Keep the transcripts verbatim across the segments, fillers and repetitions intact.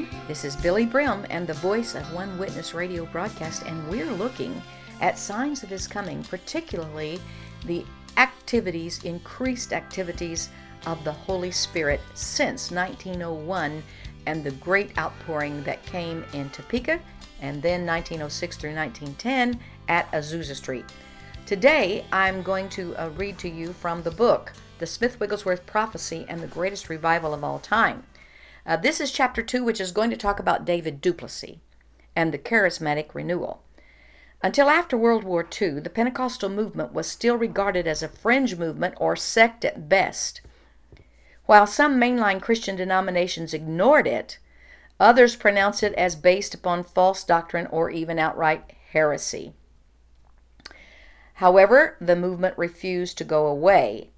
This is Billy Brim and the voice of One Witness radio broadcast, and we're looking at signs of His coming, particularly the activities, increased activities of the Holy Spirit since nineteen oh one and the great outpouring that came in Topeka, and then nineteen oh six through nineteen ten at Azusa Street. Today, I'm going to uh, read to you from the book, The Smith Wigglesworth Prophecy and the Greatest Revival of All Time. Uh, this is chapter two, which is going to talk about David Duplessis and the charismatic renewal. Until after World War Two, the Pentecostal movement was still regarded as a fringe movement or sect at best. While some mainline Christian denominations ignored it, others pronounced it as based upon false doctrine or even outright heresy. However, the movement refused to go away.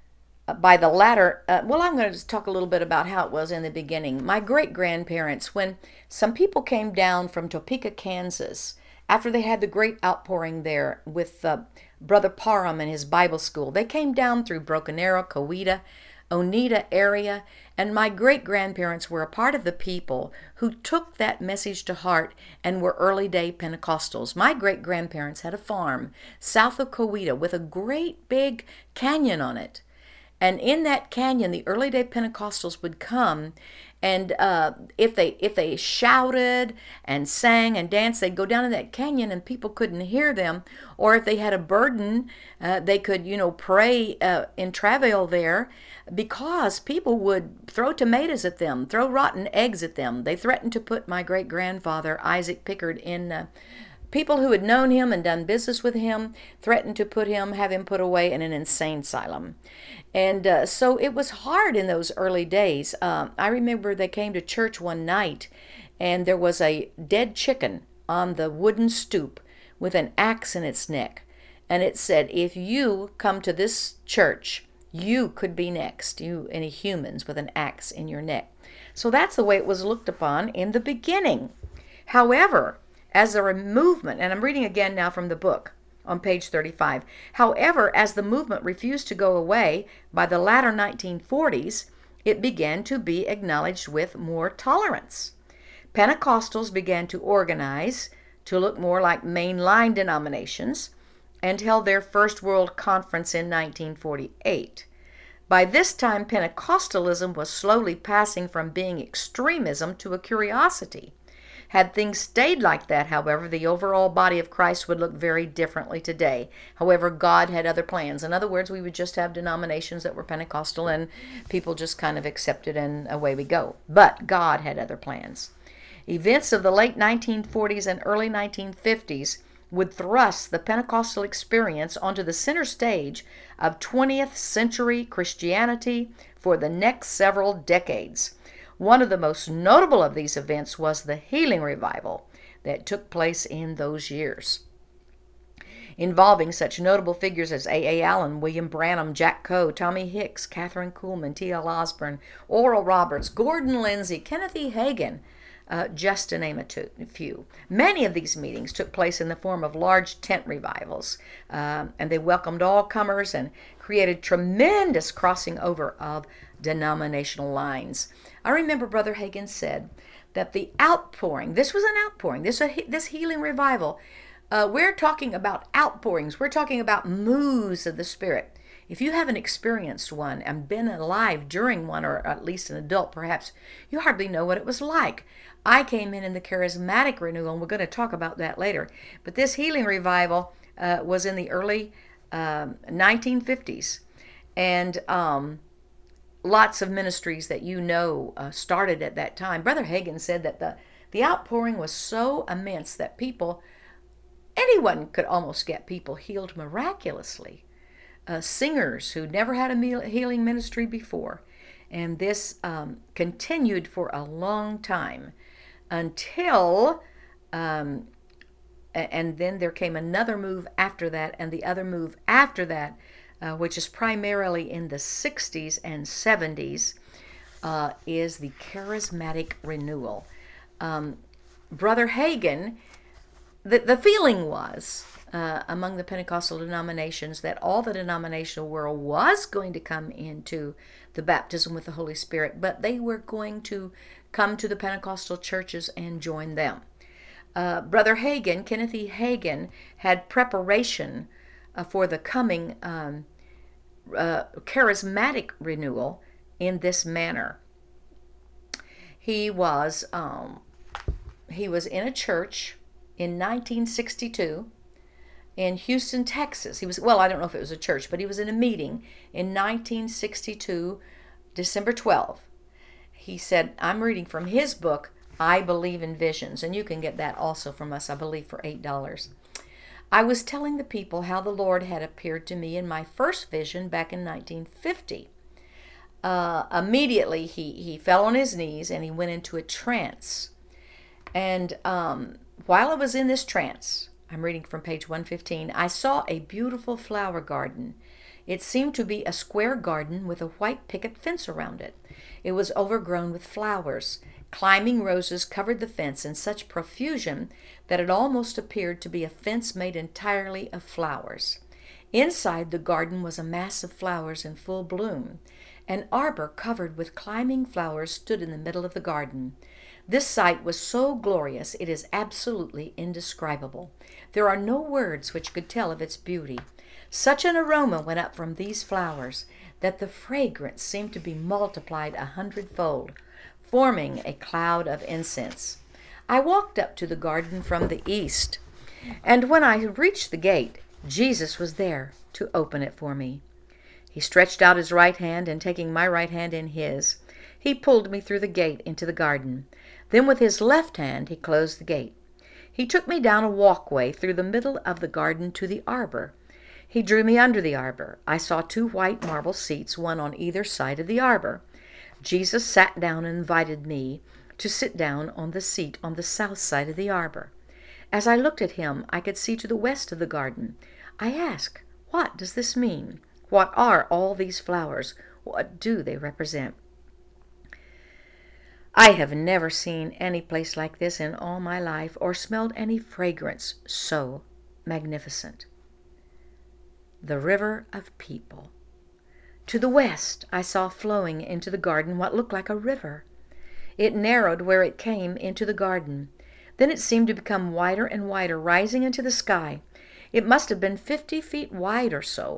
By the latter, uh, well, I'm going to just talk a little bit about how it was in the beginning. My great-grandparents, when some people came down from Topeka, Kansas, after they had the great outpouring there with uh, Brother Parham and his Bible school, they came down through Broken Arrow, Coweta, Oneida area, and my great-grandparents were a part of the people who took that message to heart and were early-day Pentecostals. My great-grandparents had a farm south of Coweta with a great big canyon on it. And in that canyon, the early day Pentecostals would come, and uh, if they if they shouted and sang and danced, they'd go down in that canyon, and people couldn't hear them. Or if they had a burden, uh, they could, you know, pray uh, in travail there, because people would throw tomatoes at them, throw rotten eggs at them. They threatened to put my great grandfather Isaac Pickard in. Uh, People who had known him and done business with him threatened to put him, have him put away in an insane asylum. And uh, so it was hard in those early days. Uh, I remember they came to church one night, and there was a dead chicken on the wooden stoop with an axe in its neck. And it said, if you come to this church, you could be next, you any humans with an axe in your neck. So that's the way it was looked upon in the beginning. However, as the movement, and I'm reading again now from the book on page thirty-five. However, as the movement refused to go away, by the latter nineteen forties, it began to be acknowledged with more tolerance. Pentecostals began to organize to look more like mainline denominations and held their First World Conference in nineteen forty-eight. By this time, Pentecostalism was slowly passing from being extremism to a curiosity. Had things stayed like that, however, the overall body of Christ would look very differently today. However, God had other plans. In other words, we would just have denominations that were Pentecostal and people just kind of accepted, and away we go. But God had other plans. Events of the late nineteen forties and early nineteen fifties would thrust the Pentecostal experience onto the center stage of twentieth century Christianity for the next several decades. One of the most notable of these events was the healing revival that took place in those years, involving such notable figures as A A Allen, William Branham, Jack Coe, Tommy Hicks, Catherine Kuhlman, T L Osborne, Oral Roberts, Gordon Lindsay, Kenneth E. Hagin, uh, just to name a, two, a few. Many of these meetings took place in the form of large tent revivals, um, and they welcomed all comers and created tremendous crossing over of denominational lines. I remember Brother Hagin said that the outpouring, this was an outpouring, this, this healing revival, uh, we're talking about outpourings, we're talking about moves of the Spirit. If you haven't experienced one and been alive during one, or at least an adult perhaps, you hardly know what it was like. I came in in the charismatic renewal, and we're going to talk about that later. But this healing revival uh, was in the early um, nineteen fifties. And um, lots of ministries that you know uh, started at that time. Brother Hagin said that the, the outpouring was so immense that people, anyone could almost get people healed miraculously. Uh, singers who never had a healing ministry before. And this um, continued for a long time until, um, and then there came another move after that, and the other move after that, Uh, which is primarily in the sixties and seventies, uh, is the charismatic renewal. Um, Brother Hagin, the, the feeling was uh, among the Pentecostal denominations that all the denominational world was going to come into the baptism with the Holy Spirit, but they were going to come to the Pentecostal churches and join them. Uh, Brother Hagin, Kenneth E. Hagin, had preparation uh, for the coming um, uh, charismatic renewal in this manner. He was um, he was in a church in nineteen sixty-two in Houston, Texas. He was well, I don't know if it was a church, but he was in a meeting in nineteen sixty-two, December twelfth. He said, I'm reading from his book, I Believe in Visions, and you can get that also from us, I believe, for eight dollars. I was telling the people how the Lord had appeared to me in my first vision back in nineteen fifty. Uh, immediately, he, he fell on his knees and he went into a trance. And um, while I was in this trance, I'm reading from page one fifteen, I saw a beautiful flower garden. It seemed to be a square garden with a white picket fence around it. It was overgrown with flowers. Climbing roses covered the fence in such profusion that it almost appeared to be a fence made entirely of flowers. Inside the garden was a mass of flowers in full bloom. An arbor covered with climbing flowers stood in the middle of the garden. This sight was so glorious it is absolutely indescribable. There are no words which could tell of its beauty. Such an aroma went up from these flowers that the fragrance seemed to be multiplied a hundredfold, forming a cloud of incense. I walked up to the garden from the east, and when I reached the gate, Jesus was there to open it for me. He stretched out his right hand, and taking my right hand in his, he pulled me through the gate into the garden. Then with his left hand he closed the gate. He took me down a walkway through the middle of the garden to the arbor. He drew me under the arbor. I saw two white marble seats, one on either side of the arbor. Jesus sat down and invited me to sit down on the seat on the south side of the arbor. As I looked at him, I could see to the west of the garden. I asked, what does this mean? What are all these flowers? What do they represent? I have never seen any place like this in all my life, or smelled any fragrance so magnificent. The river of people. To the west, I saw flowing into the garden what looked like a river. It narrowed where it came into the garden. Then it seemed to become wider and wider, rising into the sky. It must have been fifty feet wide or so.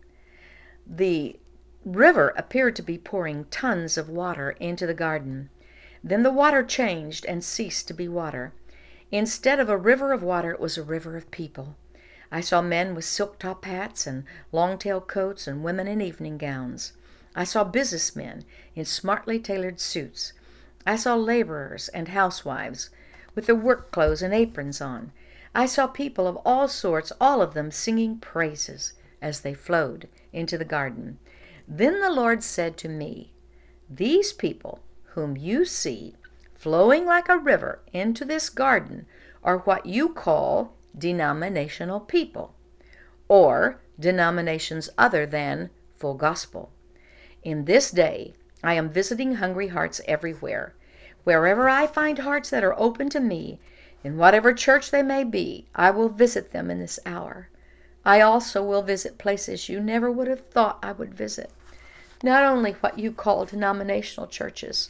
The river appeared to be pouring tons of water into the garden. Then the water changed and ceased to be water. Instead of a river of water, it was a river of people. I saw men with silk-top hats and long-tail coats, and women in evening gowns. I saw businessmen in smartly tailored suits. I saw laborers and housewives with their work clothes and aprons on. I saw people of all sorts, all of them singing praises as they flowed into the garden. Then the Lord said to me, these people whom you see flowing like a river into this garden are what you call denominational people, or denominations other than full gospel. In this day, I am visiting hungry hearts everywhere. Wherever I find hearts that are open to me, in whatever church they may be, I will visit them in this hour. I also will visit places you never would have thought I would visit. Not only what you call denominational churches,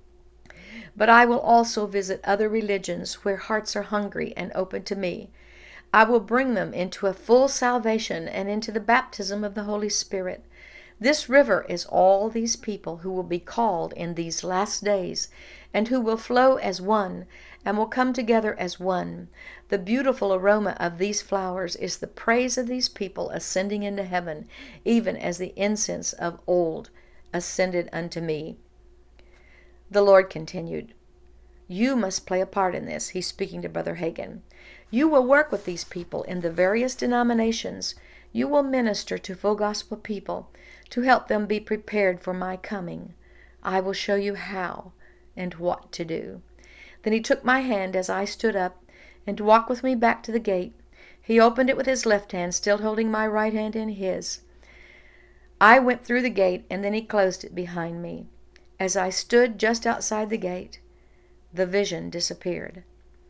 but I will also visit other religions where hearts are hungry and open to me. I will bring them into a full salvation and into the baptism of the Holy Spirit. This river is all these people who will be called in these last days, and who will flow as one, and will come together as one. The beautiful aroma of these flowers is the praise of these people ascending into heaven, even as the incense of old ascended unto me. The Lord continued, you must play a part in this. He's speaking to Brother Hagin. You will work with these people in the various denominations. You will minister to full gospel people to help them be prepared for my coming. I will show you how and what to do. Then he took my hand as I stood up and walked with me back to the gate. He opened it with his left hand, still holding my right hand in his. I went through the gate, and then he closed it behind me. As I stood just outside the gate, the vision disappeared.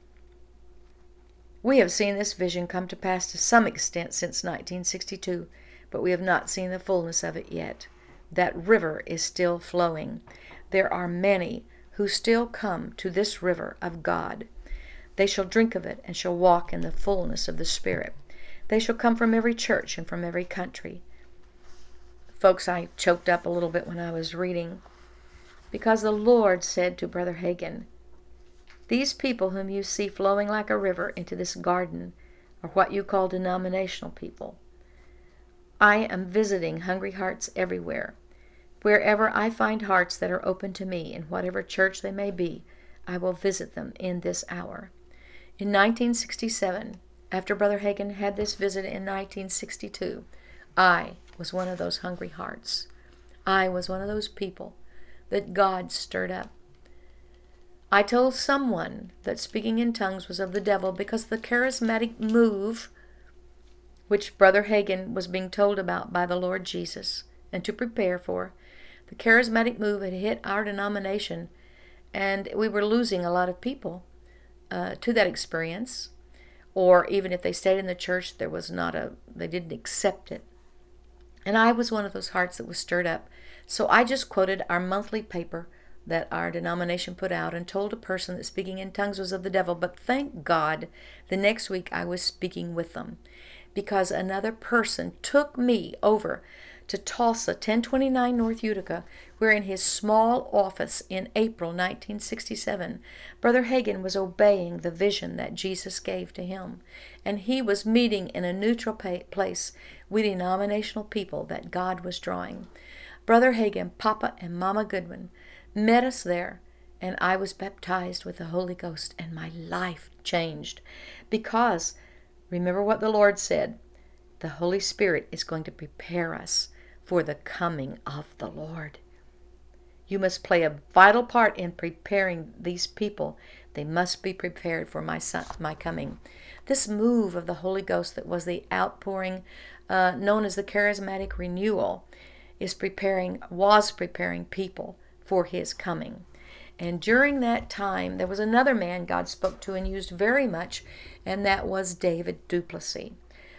We have seen this vision come to pass to some extent since nineteen sixty-two, but we have not seen the fullness of it yet. That river is still flowing. There are many who still come to this river of God. They shall drink of it and shall walk in the fullness of the Spirit. They shall come from every church and from every country. Folks, I choked up a little bit when I was reading, because the Lord said to Brother Hagin, these people whom you see flowing like a river into this garden are what you call denominational people. I am visiting hungry hearts everywhere. Wherever I find hearts that are open to me, in whatever church they may be, I will visit them in this hour. In nineteen sixty-seven, after Brother Hagin had this visit in nineteen sixty-two, I was one of those hungry hearts. I was one of those people that God stirred up. I told someone that speaking in tongues was of the devil because the charismatic move, which Brother Hagin was being told about by the Lord Jesus and to prepare for, the charismatic move had hit our denomination, and we were losing a lot of people uh, to that experience. Or even if they stayed in the church, there was not a, they didn't accept it. And I was one of those hearts that was stirred up. So I just quoted our monthly paper that our denomination put out and told a person that speaking in tongues was of the devil. But thank God, the next week I was speaking with them, because another person took me over to Tulsa, ten twenty-nine North Utica, where in his small office in April nineteen sixty-seven, Brother Hagin was obeying the vision that Jesus gave to him. And he was meeting in a neutral place with denominational people that God was drawing. Brother Hagin, Papa and Mama Goodwin met us there, and I was baptized with the Holy Ghost, and my life changed. Because, remember what the Lord said, the Holy Spirit is going to prepare us for the coming of the Lord. You must play a vital part in preparing these people. They must be prepared for my son, my coming. This move of the Holy Ghost that was the outpouring, uh, known as the charismatic renewal, is preparing, was preparing people for his coming. And during that time, there was another man God spoke to and used very much, and that was David Duplessis.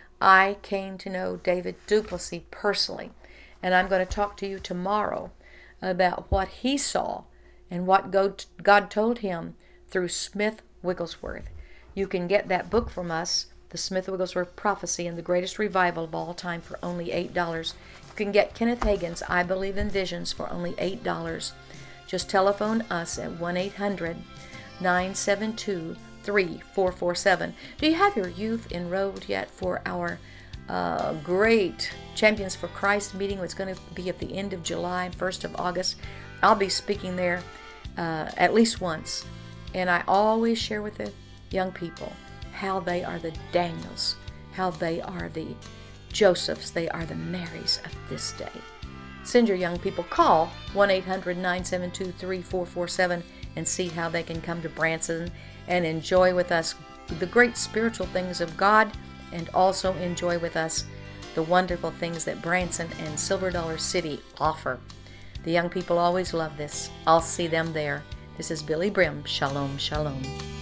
I came to know David Duplessis personally, and I'm going to talk to you tomorrow about what he saw and what God told him through Smith Wigglesworth. You can get that book from us, The Smith Wigglesworth Prophecy and the Greatest Revival of All Time, for only eight dollars. You can get Kenneth Hagin's I Believe in Visions for only eight dollars. Just telephone us at one eight hundred nine seven two three four four seven. Do you have your youth enrolled yet for our uh, great Champions for Christ meeting? It's going to be at the end of July, first of August. I'll be speaking there uh, at least once. And I always share with the young people how they are the Daniels, how they are the Josephs, they are the Marys of this day. Send your young people, call one eight hundred nine seven two three four four seven and see how they can come to Branson and enjoy with us the great spiritual things of God, and also enjoy with us the wonderful things that Branson and Silver Dollar City offer. The young people always love this. I'll see them there. This is Billy Brim. Shalom, shalom.